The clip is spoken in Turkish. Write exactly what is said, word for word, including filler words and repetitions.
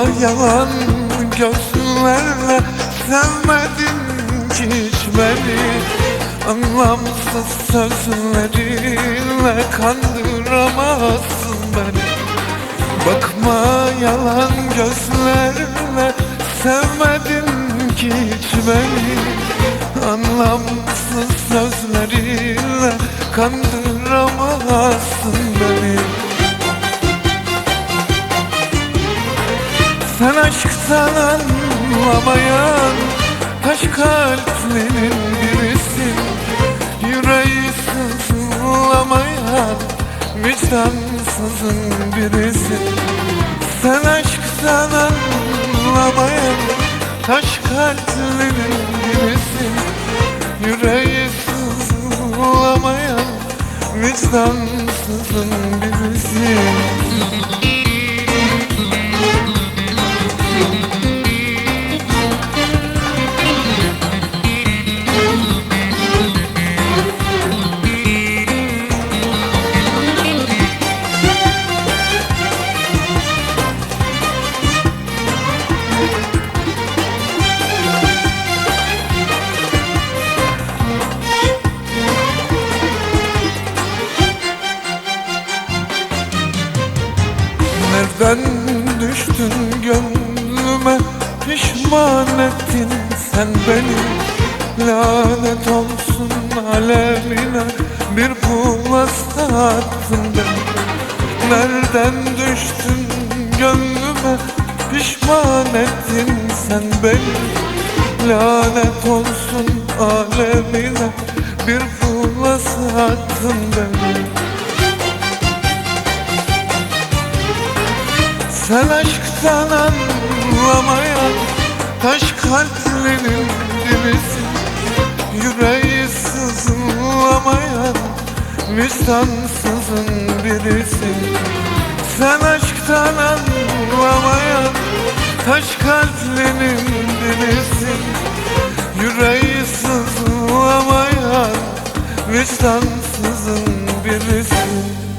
yalan gözlerle sevmedin ki hiç beni. Anlamsız sözlerinle kandıramazsın beni. Bakma yalan gözlerle sevmedin ki hiç beni. Anlamsız sözlerinle kandıramazsın beni. Sen aşktan anlamayan taş kalplinin birisin. Yüreği sızlamayan vicdansızın birisin. Sen aşktan anlamayan taş kalplinin birisin. Yüreği sızlamayan vicdansızın birisin. Nereden düştün gönlüme, pişman ettin sen beni. Lanet olsun alemine, bir bulasa attın beni. Nereden düştün gönlüme, pişman ettin sen beni. Lanet olsun alemine, bir bulasa attın beni. Sen aşktan anlamayan taş kalplinin birisin. Yüreği sızlamayan vicdansızın birisin. Sen aşktan anlamayan taş kalplinin birisin. Yüreği sızlamayan vicdansızın birisin.